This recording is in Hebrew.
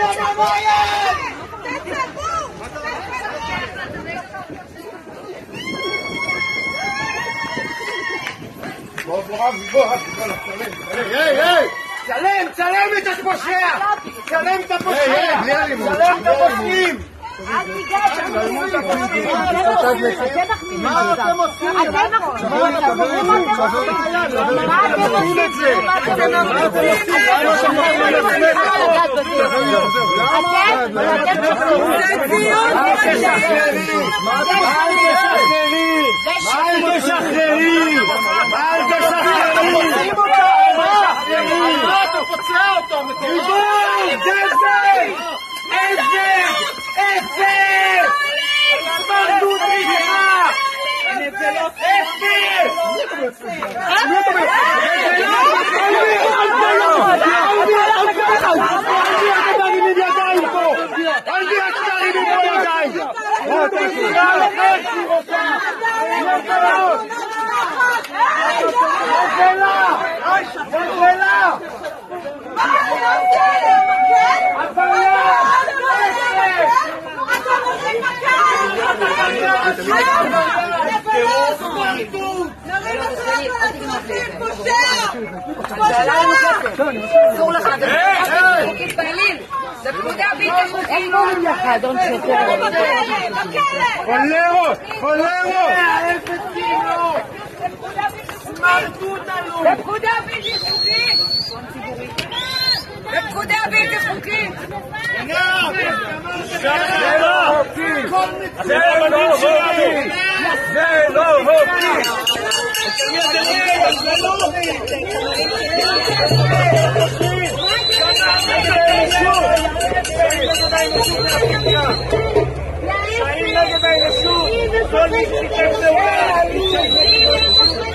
צלם את הפושע! צלם את הפושע! צלם את הפושעים! מה אתם עושים? אסור לך חוקית בעליל, זה פקודה בלתי חוקית. איך קוראים לך אדון שוטר? חולרות! חולרות! זה פקודה בלתי חוקית. זה פקודה בלתי חוקית. זה לא חוקי! זה לא חוקי! זה לא חוקי! חיים נגד האנושות! כל מי שתקף